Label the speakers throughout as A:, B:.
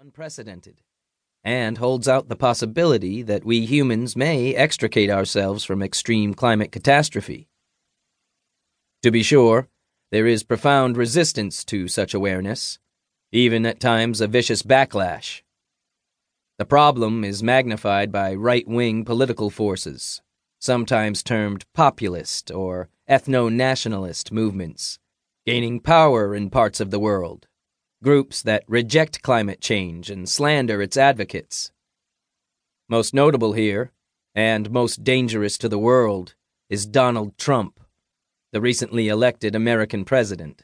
A: unprecedented, and holds out the possibility that we humans may extricate ourselves from extreme climate catastrophe. To be sure, there is profound resistance to such awareness, even at times a vicious backlash. The problem is magnified by right-wing political forces, sometimes termed populist or ethno-nationalist movements, gaining power in parts of the world, groups that reject climate change and slander its advocates. Most notable here, and most dangerous to the world, is Donald Trump, the recently elected American president.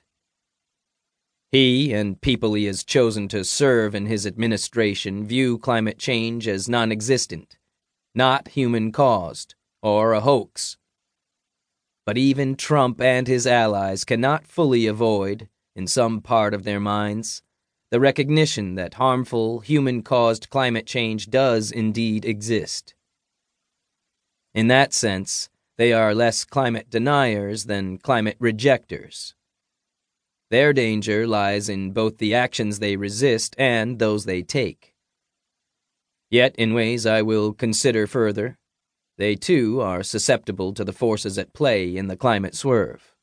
A: He and people he has chosen to serve in his administration view climate change as non-existent, not human-caused, or a hoax. But even Trump and his allies cannot fully avoid, in some part of their minds, the recognition that harmful, human-caused climate change does indeed exist. In that sense, they are less climate deniers than climate rejectors. Their danger lies in both the actions they resist and those they take. Yet, in ways I will consider further, they too are susceptible to the forces at play in the climate swerve.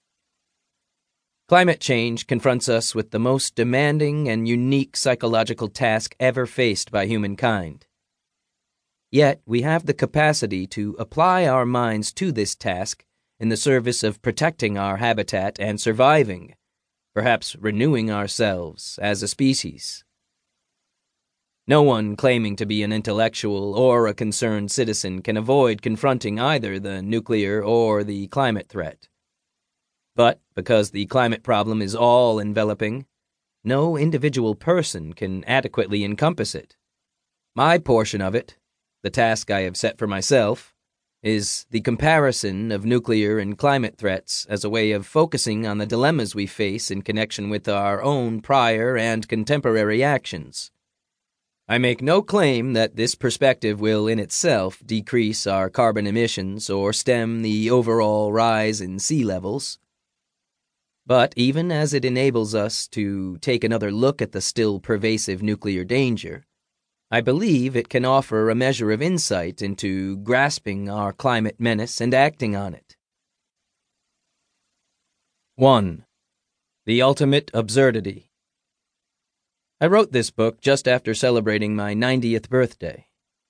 A: Climate change confronts us with the most demanding and unique psychological task ever faced by humankind. Yet we have the capacity to apply our minds to this task in the service of protecting our habitat and surviving, perhaps renewing ourselves as a species. No one claiming to be an intellectual or a concerned citizen can avoid confronting either the nuclear or the climate threat. But because the climate problem is all-enveloping, no individual person can adequately encompass it. My portion of it, the task I have set for myself, is the comparison of nuclear and climate threats as a way of focusing on the dilemmas we face in connection with our own prior and contemporary actions. I make no claim that this perspective will in itself decrease our carbon emissions or stem the overall rise in sea levels. But even as it enables us to take another look at the still pervasive nuclear danger, I believe it can offer a measure of insight into grasping our climate menace and acting on it. 1. The Ultimate Absurdity. I wrote this book just after celebrating my 90th birthday.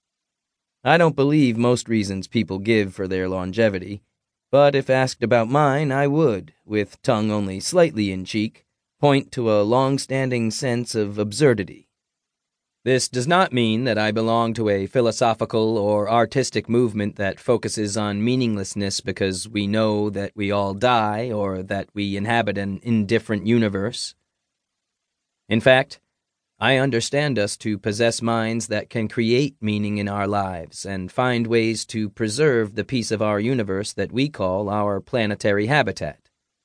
A: I don't believe most reasons people give for their longevity, but if asked about mine, I would, with tongue only slightly in cheek, point to a long-standing sense of absurdity. This does not mean that I belong to a philosophical or artistic movement that focuses on meaninglessness because we know that we all die or that we inhabit an indifferent universe. In fact, I understand us to possess minds that can create meaning in our lives and find ways to preserve the piece of our universe that we call our planetary habitat.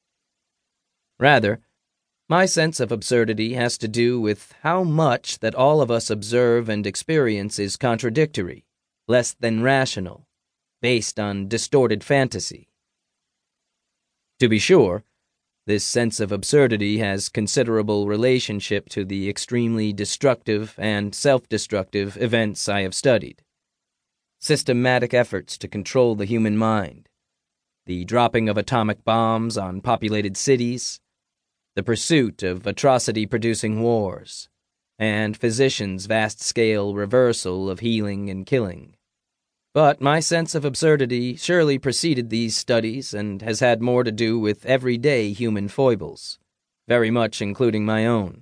A: Rather, my sense of absurdity has to do with how much that all of us observe and experience is contradictory, less than rational, based on distorted fantasy. To be sure, this sense of absurdity has considerable relationship to the extremely destructive and self-destructive events I have studied. Systematic efforts to control the human mind, the dropping of atomic bombs on populated cities, the pursuit of atrocity-producing wars, and physicians' vast-scale reversal of healing and killing. But my sense of absurdity surely preceded these studies and has had more to do with everyday human foibles, very much including my own.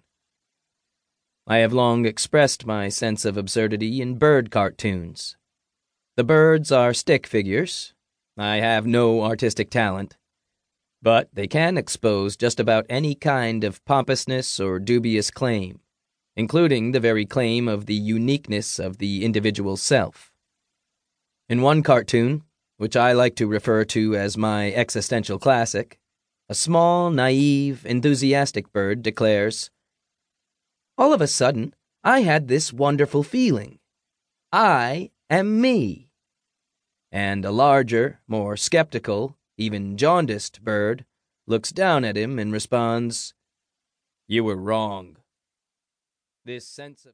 A: I have long expressed my sense of absurdity in bird cartoons. The birds are stick figures. I have no artistic talent. But they can expose just about any kind of pompousness or dubious claim, including the very claim of the uniqueness of the individual self. In one cartoon, which I like to refer to as my existential classic, a small, naive, enthusiastic bird declares, "All of a sudden, I had this wonderful feeling. I am me." And a larger, more skeptical, even jaundiced bird looks down at him and responds, "You were wrong." This sense of